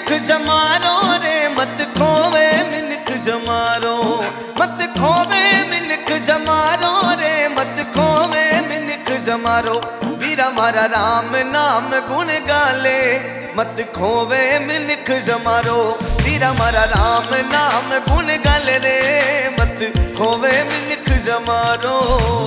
मिनख जमारो रे मत खोवे मिनख जमारो, मत खोवे मिनख जमारो रे मत खोवे मिनख जमारो। वीरा मारा राम नाम गुण गाले मत खोवे मिनख जमारो। वीरा मारा राम नाम गुण गाले रे मत खोवे मिनख जमारो।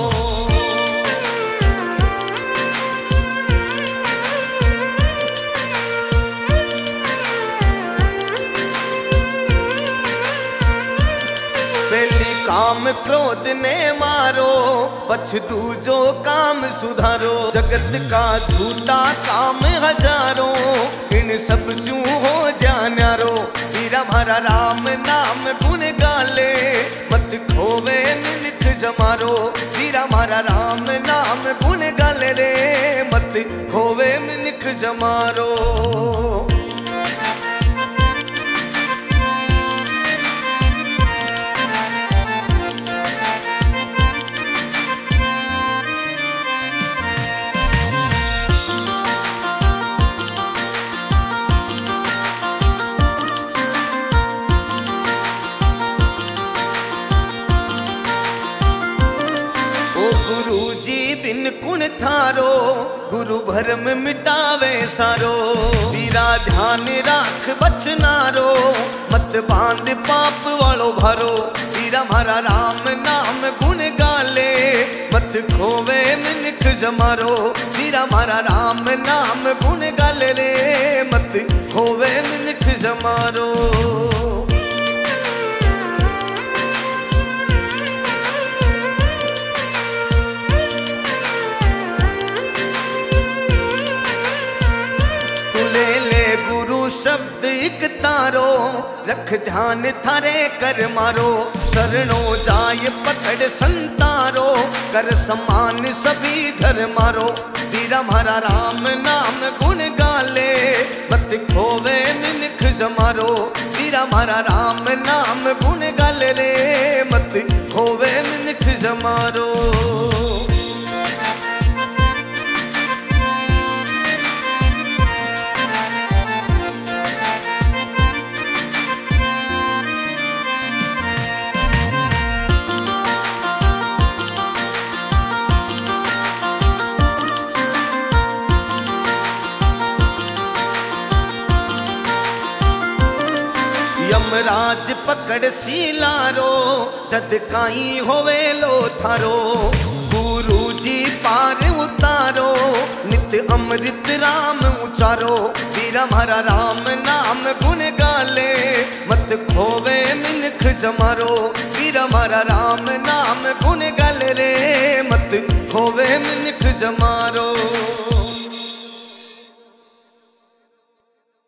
पहली काम क्रोध ने मारो पछ दूजो काम सुधारो। जगत का झूठा काम हजारों इन सब सू हो जान्यारो। वीरा मारा राम नाम गुण गाले मत खोवे मिनख जमारो। वीरा मारा राम नाम गुण गाले रे मत खोवे मिनख जमारो। गुरु जी बिन कुण थारो गुरु भरम मिटावे सारो। वीरा ध्यान राख बचनारो मत बांध पाप वालो भारो। वीरा मारा राम नाम गुण गाले मत खोवे मिनख जमारो। वीरा मारा राम नाम गुण गाले रे मत खोवे मिनख जमारो। शब्द एक तारो रख ध्यान थारे कर मारो। शरणो जाय पकड़ संतारो कर समान सभी धर मारो। वीरा मारा राम नाम गुण गाले मत खोवे मिनख जमारो। वीरा मारा राम नाम गुण गाले रे मत खोवे मिनख जमारो। यमराज पकड़ सीलारो जद काई होवे लो थारो। गुरु जी पार उतारो नित अमृत राम उचारो। वीरा मारा राम नाम गुण गाले मत खोवे मिनख जमारो। वीरा मारा राम नाम गुण गाले रे मत खोवे मिनख जमारो।